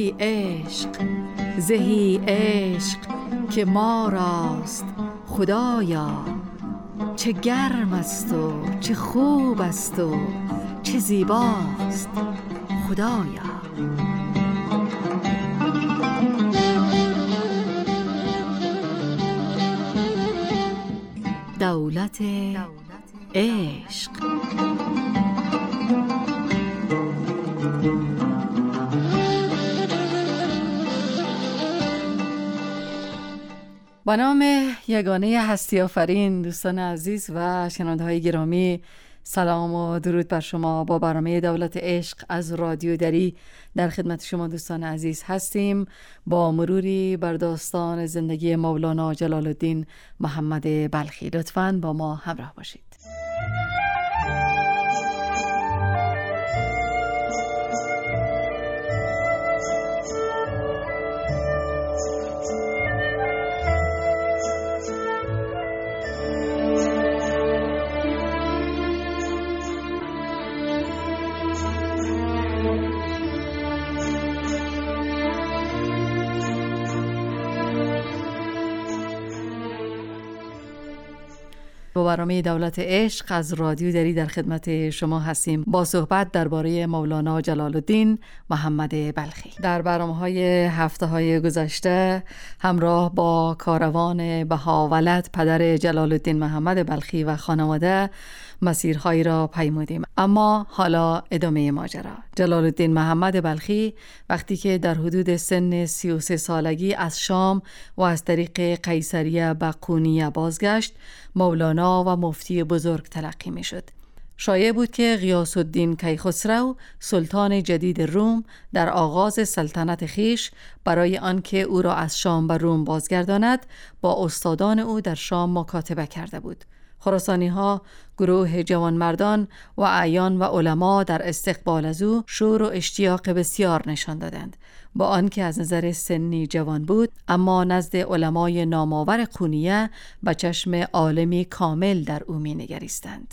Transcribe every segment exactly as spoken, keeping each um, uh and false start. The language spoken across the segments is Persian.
زهی عشق زهی عشق که ما راست خدایا، چه گرم است و چه خوب است و چه زیباست خدایا. دولت عشق. با نام یگانه هستی آفرین، دوستان عزیز و شنونده های گرامی، سلام و درود بر شما. با برنامه دولت عشق از رادیو دری در خدمت شما دوستان عزیز هستیم، با مروری بر داستان زندگی مولانا جلال الدین محمد بلخی. لطفاً با ما همراه باشید. با برنامه دولت عشق از رادیو دری در خدمت شما هستیم با صحبت درباره مولانا جلال الدین محمد بلخی. در برنامه‌های هفته‌های گذشته همراه با کاروان بهاولد پدر جلال الدین محمد بلخی و خانواده مسیرهایی را پیمودیم، اما حالا ادامه ماجرا. جلال الدین محمد بلخی وقتی که در حدود سن سی و سه سالگی از شام و از طریق قیصریه به قونیه بازگشت، مولانا و مفتی بزرگ تلقی می شد. شایع بود که غیاث الدین کیخسرو سلطان جدید روم در آغاز سلطنت خیش برای آنکه او را از شام به روم بازگرداند با استادان او در شام مکاتبه کرده بود. خراسانی ها، گروه جوانمردان و اعیان و علما در استقبال از او شور و اشتیاق بسیار نشان دادند، با آنکه از نظر سنی جوان بود، اما نزد علمای نامآور قونیه به چشم عالمی کامل در او می نگریستند.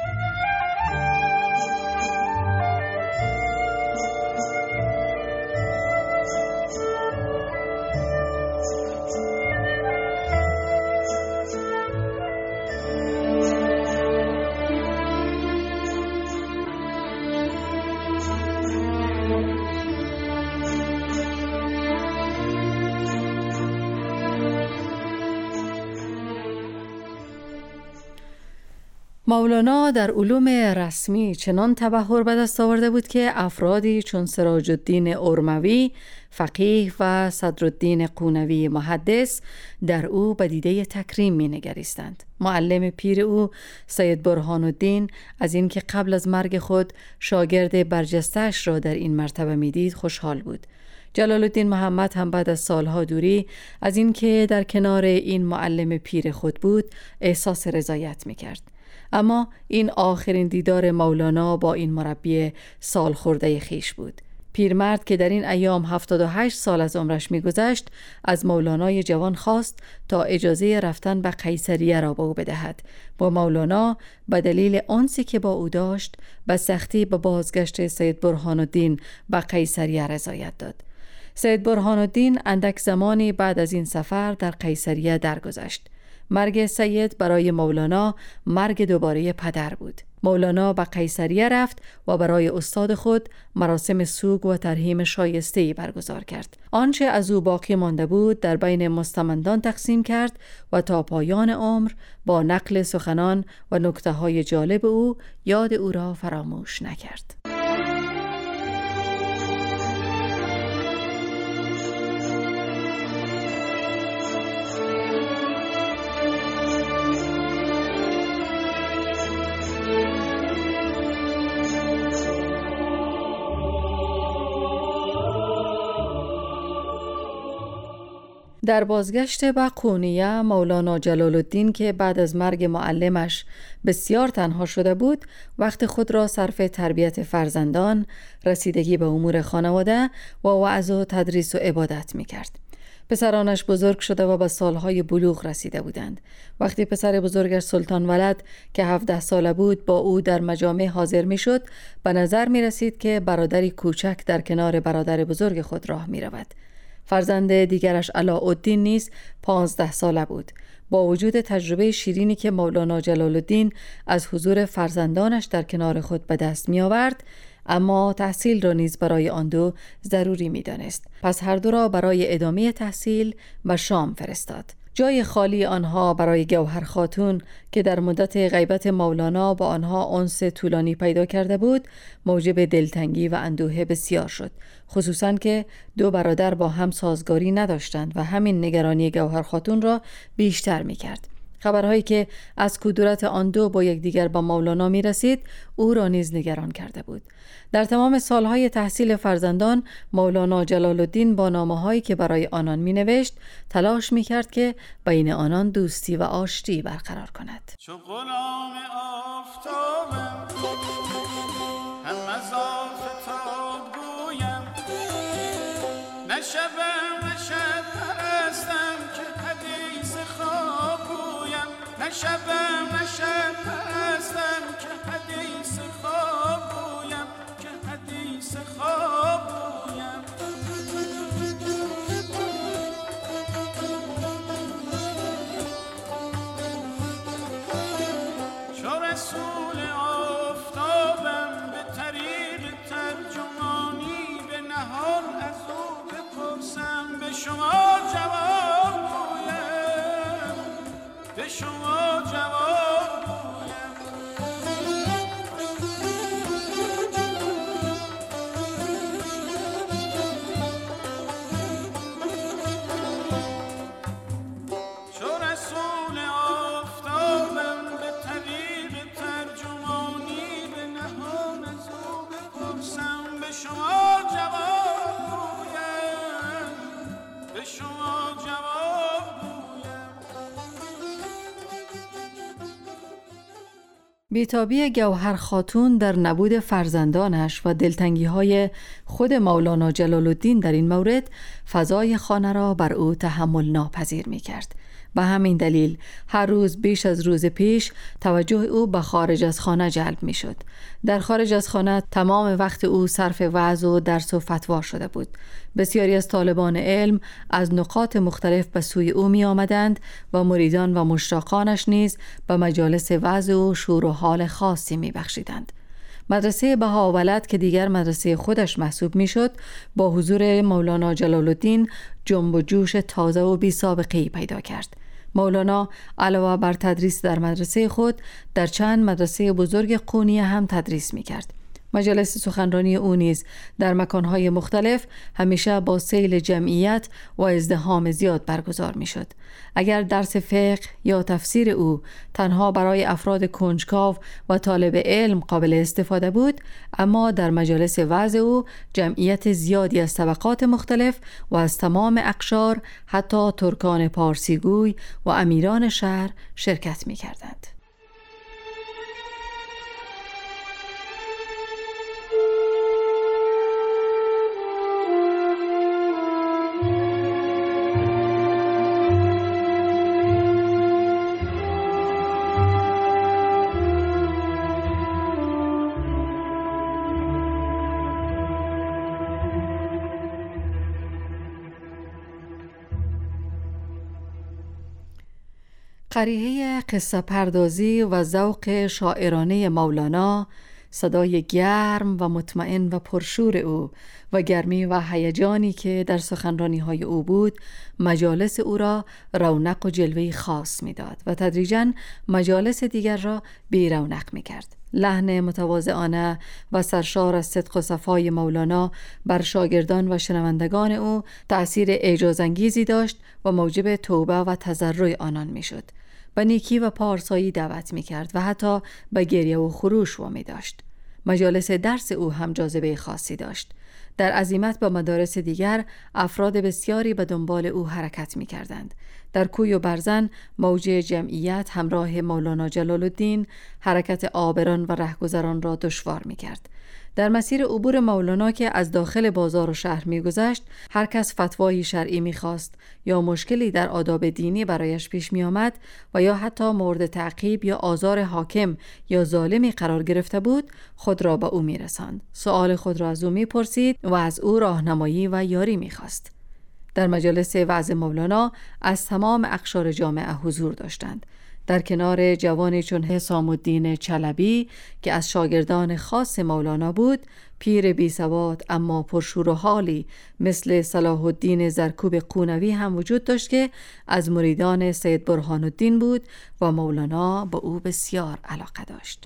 مولانا در علوم رسمی چنان تبحر به دست آورده بود که افرادی چون سراج الدین ارموی فقیه و صدرالدین قونوی محدث در او به دیده تکریم می نگریستند. معلم پیر او سید برهان الدین از این که قبل از مرگ خود شاگرد برجسته‌اش را در این مرتبه می دید خوشحال بود. جلال الدین محمد هم بعد از سالها دوری از این که در کنار این معلم پیر خود بود احساس رضایت می کرد. اما این آخرین دیدار مولانا با این مربی سال خورده خیش بود. پیرمرد که در این ایام هفتاد و هشت سال از عمرش می‌گذشت، از مولانای جوان خواست تا اجازه رفتن به قیصریه را به او بدهد. با مولانا به دلیل انسی که با او داشت به سختی به بازگشت سید برهان الدین به قیصریه رضایت داد. سید برهان الدین اندک زمانی بعد از این سفر در قیصریه درگذشت. مرگ سید برای مولانا مرگ دوباره پدر بود. مولانا به قیصریه رفت و برای استاد خود مراسم سوگ و ترحیم شایسته‌ای برگزار کرد. آنچه از او باقی مانده بود در بین مستمندان تقسیم کرد و تا پایان عمر با نقل سخنان و نکته‌های جالب او یاد او را فراموش نکرد. در بازگشت به قونیه، مولانا جلال الدین که بعد از مرگ معلمش بسیار تنها شده بود، وقت خود را صرف تربیت فرزندان، رسیدگی به امور خانواده و وعظ و تدریس و عبادت می کرد. پسرانش بزرگ شده و به سالهای بلوغ رسیده بودند. وقتی پسر بزرگش سلطان ولد که هفده ساله بود با او در مجامع حاضر می شد، به نظر می رسید که برادری کوچک در کنار برادر بزرگ خود راه می رود. فرزند دیگرش علاءالدین نیز پانزده ساله بود. با وجود تجربه شیرینی که مولانا جلال الدین از حضور فرزندانش در کنار خود به دست می آورد، اما تحصیل را نیز برای آن دو ضروری می دانست. پس هر دو را برای ادامه تحصیل به شام فرستاد. جای خالی آنها برای گوهر خاتون که در مدت غیبت مولانا با آنها انس طولانی پیدا کرده بود، موجب دلتنگی و اندوه بسیار شد، خصوصاً که دو برادر با هم سازگاری نداشتند و همین نگرانی گوهر خاتون را بیشتر می کرد. خبرهایی که از کدورت آن دو با یکدیگر با مولانا می رسید او را نیز نگران کرده بود. در تمام سالهای تحصیل فرزندان، مولانا جلال الدین با نامه‌هایی که برای آنان می نوشت تلاش می کرد که بین آنان دوستی و آشتی برقرار کند. چو غلام آفتابم هم از آفتاب گویم، نه شبم نه شب پرستم که حدیث خواب گویم، نه شبم نه شب پرستم که حدیث خواب گویم، که حدیث خواب گویم. چو رسول آفتابم به طریق ترجمانی به نهان از او بپرسم، به شما جواب گویم، به شما جواب گویم. چو رسول آفتابم به طریق ترجمانی به نهان از او بپرسم، به شما جواب گویم، به شما جواب گویم. بی‌تابی گوهر خاتون در نبود فرزندانش و دلتنگی‌های خود مولانا جلال الدین در این مورد فضای خانه را بر او تحمل ناپذیر می‌کرد. به همین دلیل هر روز بیش از روز پیش توجه او به خارج از خانه جلب می شد. در خارج از خانه تمام وقت او صرف وعظ و درس و فتوا شده بود. بسیاری از طالبان علم از نقاط مختلف به سوی او می آمدند و مریدان و مشتاقانش نیز به مجالس وعظ و شور و حال خاصی می بخشیدند. مدرسه بهاءالولد که دیگر مدرسه خودش محسوب می شد، با حضور مولانا جلال الدین جنب و جوش تازه و بی سابقه‌ای پیدا کرد. مولانا علاوه بر تدریس در مدرسه خود، در چند مدرسه بزرگ قونیه هم تدریس می کرد. مجالس سخنرانی او نیز در مکانهای مختلف همیشه با سیل جمعیت و ازدحام زیاد برگزار می شد. اگر درس فقه یا تفسیر او تنها برای افراد کنجکاو و طالب علم قابل استفاده بود، اما در مجالس وعظ او جمعیت زیادی از طبقات مختلف و از تمام اقشار، حتی ترکان پارسیگوی و امیران شهر شرکت می کردند. قریحه قصه پردازی و ذوق شاعرانه مولانا، صدای گرم و مطمئن و پرشور او و گرمی و هیجانی که در سخنرانی‌های او بود، مجالس او را رونق و جلوه‌ای خاص می‌داد و تدریجاً مجالس دیگر را بی رونق می‌کرد. لحن متواضعانه و سرشار از صدق و صفای مولانا بر شاگردان و شنوندگان او تأثیر اعجازانگیزی داشت و موجب توبه و تضرع آنان می‌شد. به نیکی و پارسایی دعوت می‌کرد و حتی به گریه و خروش وامی داشت. مجالس درس او هم جاذبه خاصی داشت. در عزیمت با مدارس دیگر افراد بسیاری به دنبال او حرکت می‌کردند. در کوی و برزن موج جمعیت همراه مولانا جلال الدین حرکت عابران و رهگذران را دشوار می‌کرد. در مسیر عبور مولانا که از داخل بازار و شهر می‌گذشت، هر کس فتوای شرعی می‌خواست یا مشکلی در آداب دینی برایش پیش می‌آمد و یا حتی مورد تعقیب یا آزار حاکم یا ظالمی قرار گرفته بود، خود را به او می‌رساند. سؤال خود را از او می‌پرسید و از او راهنمایی و یاری می‌خواست. در مجالس وعظ مولانا از تمام اقشار جامعه حضور داشتند. در کنار جوانی چون حسام الدین چلبی که از شاگردان خاص مولانا بود، پیر بی سواد اما پرشور و حالی مثل صلاح الدین زرکوب قونوی هم وجود داشت که از مریدان سید برهان الدین بود و مولانا به او بسیار علاقه داشت.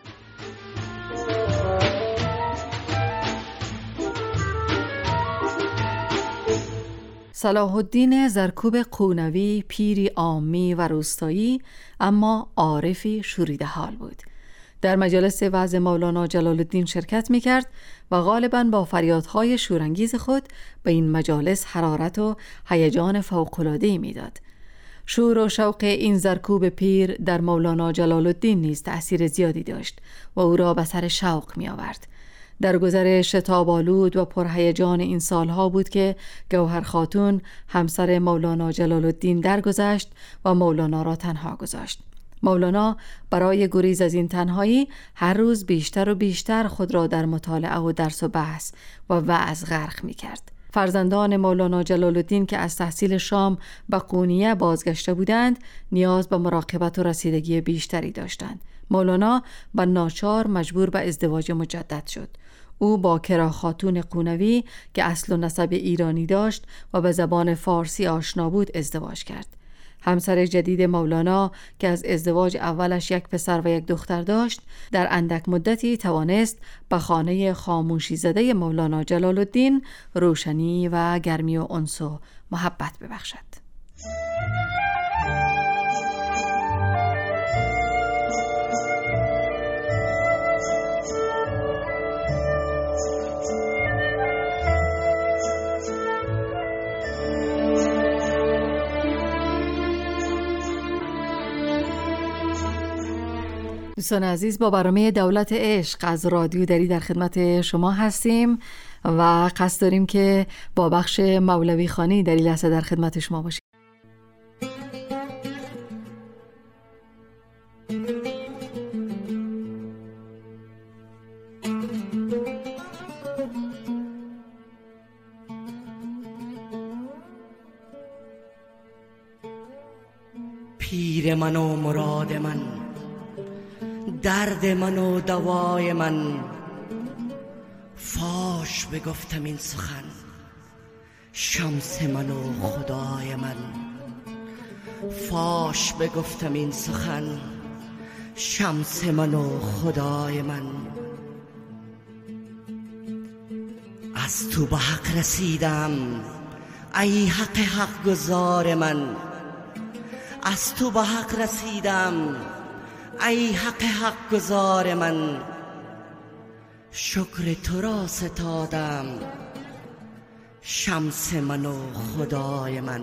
صلاح الدین زرکوب قونوی پیری عامی و روستایی اما عارفی شوریده حال بود. در مجلس وعظ مولانا جلال الدین شرکت می کرد و غالباً با فریادهای شورانگیز خود به این مجالس حرارت و هیجان فوق‌العاده‌ای می داد. شور و شوق این زرکوب پیر در مولانا جلال الدین نیز تأثیر زیادی داشت و او را به سر شوق می آورد. در گذر شتاب‌آلود و پرهیجان این سالها بود که گوهر خاتون همسر مولانا جلال الدین درگذشت و مولانا را تنها گذاشت. مولانا برای گریز از این تنهایی هر روز بیشتر و بیشتر خود را در مطالعه و درس و بحث و وعظ غرق می کرد. فرزندان مولانا جلال الدین که از تحصیل شام به قونیه بازگشته بودند نیاز به مراقبت و رسیدگی بیشتری داشتند. مولانا با ناچار مجبور به ازدواج مجدد شد. او با کرا خاتون قونوی که اصل و نسب ایرانی داشت و به زبان فارسی آشنا بود ازدواج کرد. همسر جدید مولانا که از ازدواج اولش یک پسر و یک دختر داشت، در اندک مدتی توانست به خانه خاموشی زده مولانا جلال الدین روشنی و گرمی و انس و محبت ببخشد. دوستان عزیز، با برنامه دولت عشق از رادیو دری در خدمت شما هستیم و قصد داریم که با بخش مولوی خانی در این لحظه در خدمت شما باشیم. پیر من و مراد من، درد من و دوای من، فاش بگفتم این سخن، شمس من و خدای من. فاش بگفتم این سخن، شمس من و خدای من. از تو به حق رسیدم ای حق حق گزار من. از تو به حق رسیدم ای حق حق گزار من. شکر تو را ستادم، شمس من و خدای من.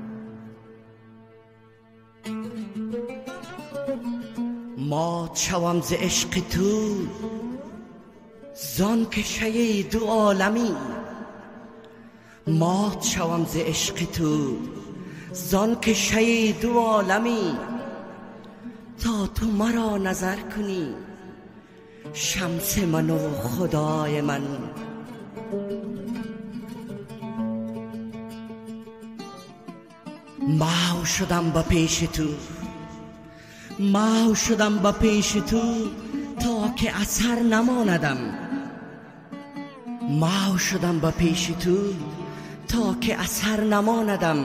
مات شوم ز عشق تو زان که شید دو عالمی. مات شوم ز عشق تو زان که شید دو عالمی. تا تو مرا نظر کنی، شمس من و خدای من. محو شدم با پیش تو، محو شدم با پیش تو تا که اثر نماندم. محو شدم با پیش تو تا که اثر نماندم.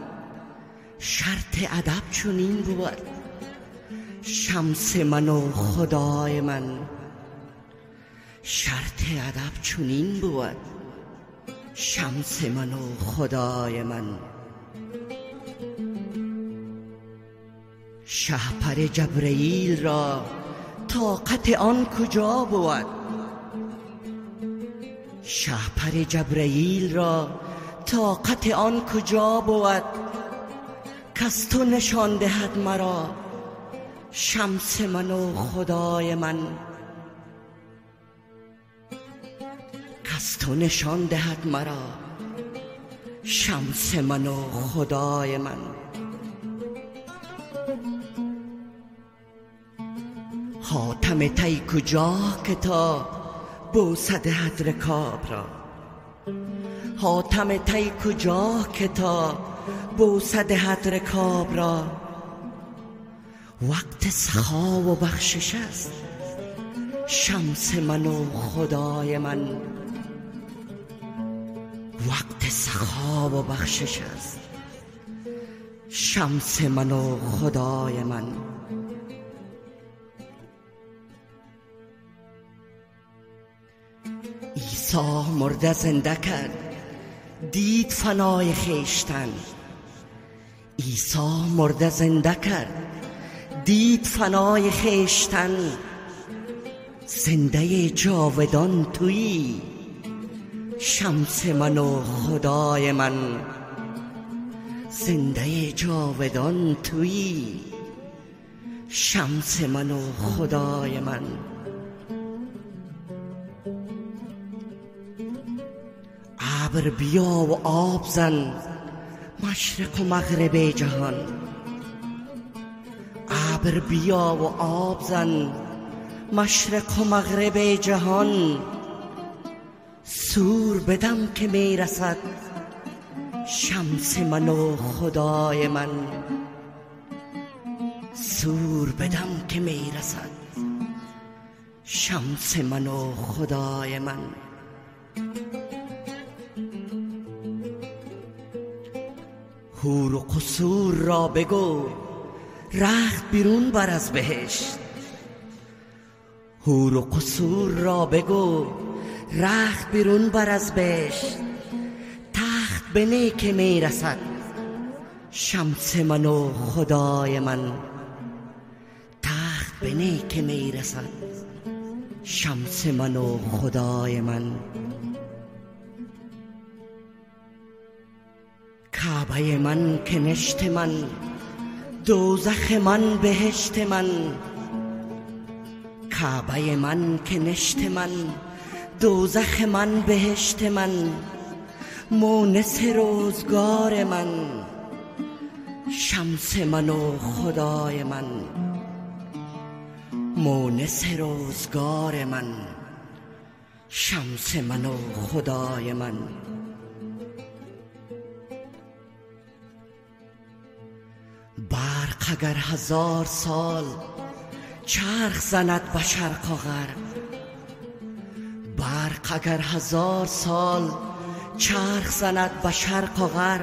شرط ادب چنین بود، شمس من و خدای من. شرط ادب چنین بود، شمس من و خدای من. شهپر جبرئیل را طاقت آن کجا بود؟ شهپر جبرئیل را طاقت آن کجا بود؟ کس تو نشان دهد مرا، شمس من و خدای من. تو نشان دهد مرا شمس من و خدای من. حاتم تی کجا که تا بوسه دهد رکاب را، حاتم تی کجا که تا بوسه دهد رکاب را. وقت سخا و بخشش است شمس من و خدای من. وقت سخا و بخشش است شمس من و خدای من. عیسی مرده زنده کرد دید فنای خیشتن. عیسی مرده زنده کرد دید فنای خیشتن. زنده جاودان تویی شمس من و خدای من. زنده جاودان تویی شمس من و خدای من. ابر بیا و آب زن مشرق و مغرب جهان. ابر بیا و آب زن مشرق و مغرب جهان. سور بدم که می رسد شمس من و خدای من. سور بدم که می رسد شمس من و خدای من. حور و قصور را بگو رخت بیرون بر از بهشت. حور و قصور را بگو رخت بیرون بر از بهشت. تخت بنه که می رسد شمس من و خدای من. تخت بنه که می رسد شمس من و خدای من. کعبه من کنشت من دوزخ من بهشت من. کعبه من کنشت من دوزخ من بهشت من. مونس روزگار من شمس من و خدای من. مونس روزگار من شمس من و خدای من. برق اگر هزار سال چرخ زند به شرق و غرب. برق اگر هزار سال چرخ زند به شرق و غرب.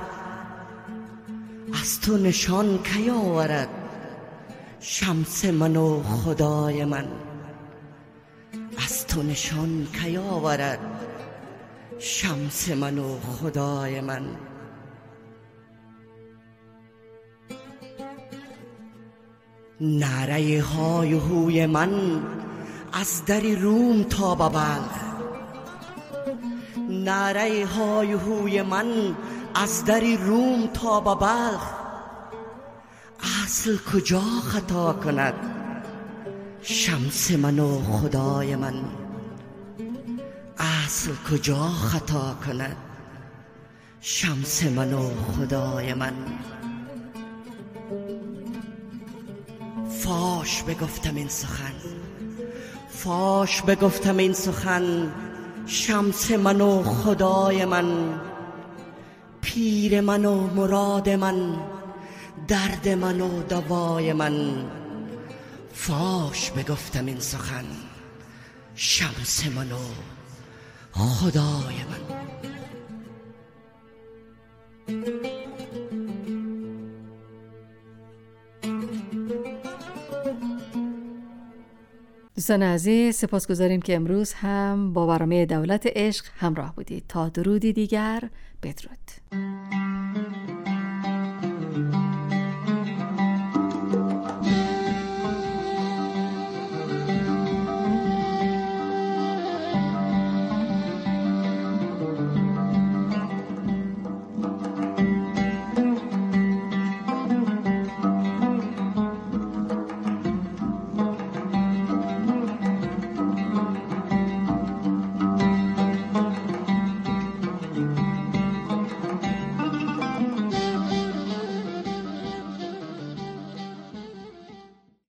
از تو نشان کی آورد شمس من و خدای من. از تو نشان کی آورد شمس من و خدای من. نعره های و هوی من از در روم تا به بلخ. نعره های و هوی من از در روم تا به بلخ. اصل کجا خطا کند شمس من و خدای من. اصل کجا خطا کند شمس من و خدای من. فاش بگفتم این سخن فاش بگفتم این سخن شمس من و خدای من. پیر من و مراد من درد من و دوای من. فاش بگفتم این سخن شمس من و خدای من. دوستان عزیز، سپاسگزاریم که امروز هم با برنامه دولت عشق همراه بودید. تا درودی دیگر، بدرود.